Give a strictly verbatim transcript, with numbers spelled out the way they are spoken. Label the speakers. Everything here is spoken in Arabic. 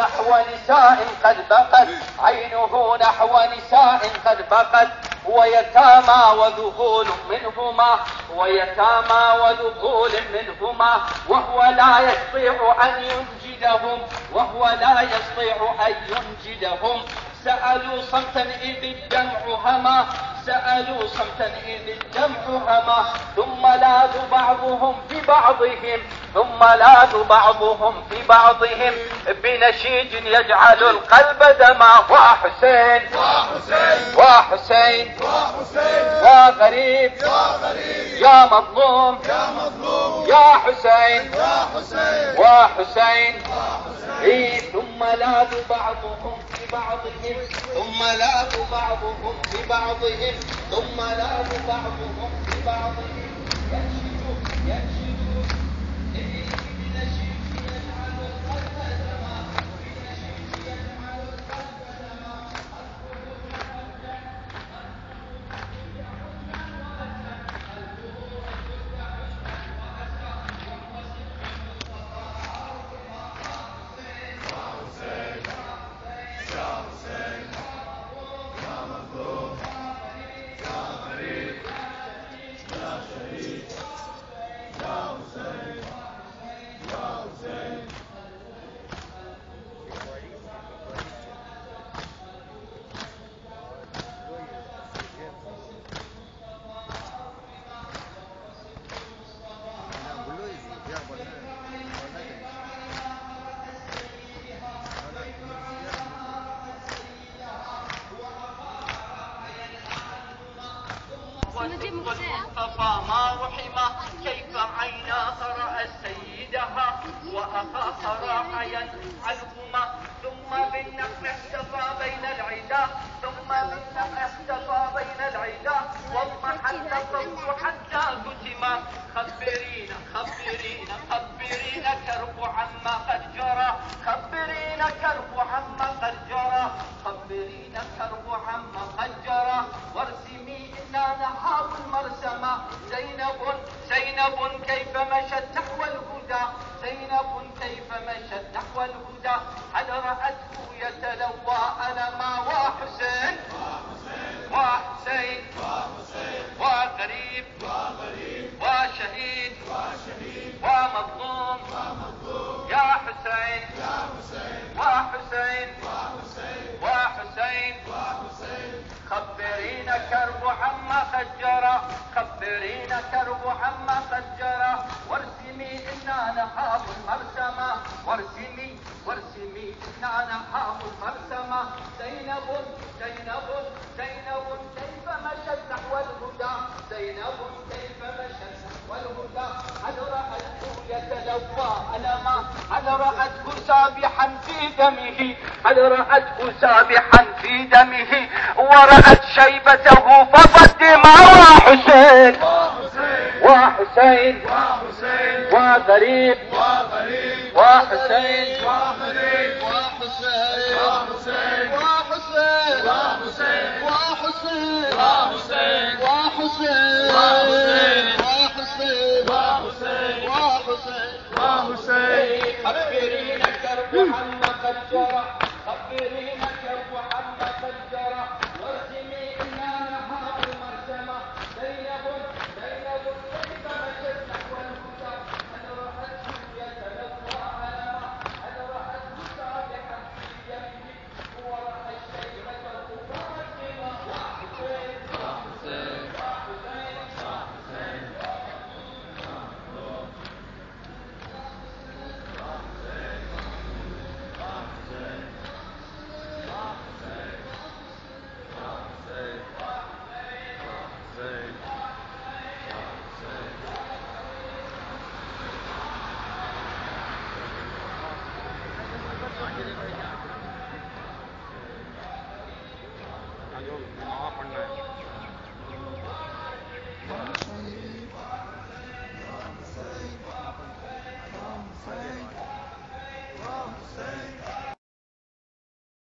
Speaker 1: نحو نساء قد بقت عينه نحو نساء قد بقت ويتامى وذهول منهما ويتامى وذهول منهما وهو لا يستطيع أن ينجدهم وهو لا يستطيع أن ينجدهم سألوا صمتا إذ الدمع هما سألوا صمتا إذ الدمع هما ثم لاذوا بعضهم في بعضهم ثم لاذوا بعضهم في بعضهم بنشيج يجعل القلب دما وحسين
Speaker 2: وحسين
Speaker 1: وحسين
Speaker 2: وحسين
Speaker 1: يا غريب
Speaker 2: يا غريب
Speaker 1: يا مظلوم
Speaker 2: يا مظلوم
Speaker 1: يا حسين
Speaker 2: يا حسين
Speaker 1: وحسين
Speaker 2: وحسين
Speaker 1: إيه ثم لاذوا بعضهم في بعضهم ثم لاذوا بعضهم في بعضهم ثم لاذوا بعضهم في بعضهم ينشدوا ينشدوا إيه بنشيد يجعل القلب دما بنشيد يجعل القلب دما والمصطفى ما رحمه كيف عيناه رأى سيدها وأخاها راح ينعلهما ثم بالنقل احتفى بين العدا ثم بالنقل احتفى بين العدا واضمحل الصوت حتى كتما خبرين خبرين خبرين كرب عما قد جرى خبرين كرب عما قد جرى خبرين كرب عما قد جرى وارسمي إنا نحاول المرسمة زينب زينب كيف مشت نحو الهدى زينب كيف مشت نحو الهدى هل رأته يتلوى ألما وحسين وحسين وغريب وشهيد ومظلوم يا حسين وحسين وحسين خبرين كرب عما قد جرى خبرين كرب عما قد جرى وارسمي إنا نخاف المرسمة وارسمي وارسمي إنا نخاف المرسمة زينب زينب زينب كيف مشت نحو الهدى زينب كيف مشت نحو الهدى هل رأته يتلوى ألما هل رأته سابحا في دمه هل رأته سابحا في دمه ورأت شيبته فضت دماء وحسين وحسين وغريب وحسين وحسين وحسين وحسين وحسين وحسين وحسين وحسين